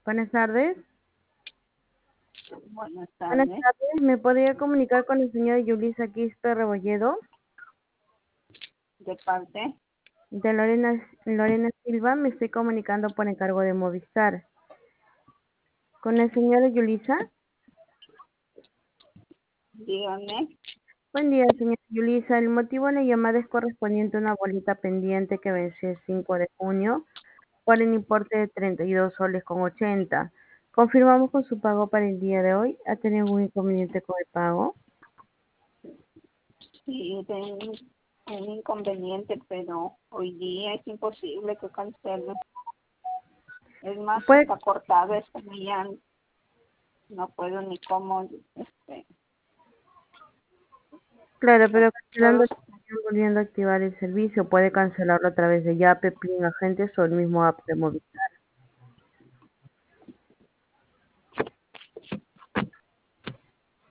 Buenas tardes. Buenas Buenas tardes. tardes. ¿Me podría comunicar con el señor Yulisa Quispe Rebolledo? ¿De parte? De Lorena Silva, me estoy comunicando por encargo de Movistar. ¿Con el señor Yulisa? Dígame. Buen día, señor Yulisa. El motivo de la llamada es correspondiente a una boleta pendiente que venció el 5 de junio por el importe de 32 soles con 80. Confirmamos con su pago para el día de hoy. ¿Ha tenido algún inconveniente con el pago? Sí, tengo un inconveniente, pero hoy día es imposible que cancele. Es más, Puede, está cortado esta mañana. No puedo ni cómo, claro, pero cancelando, solo volviendo a activar el servicio, puede cancelarlo a través de Yape, Plin, Agentes o el mismo app de Movistar.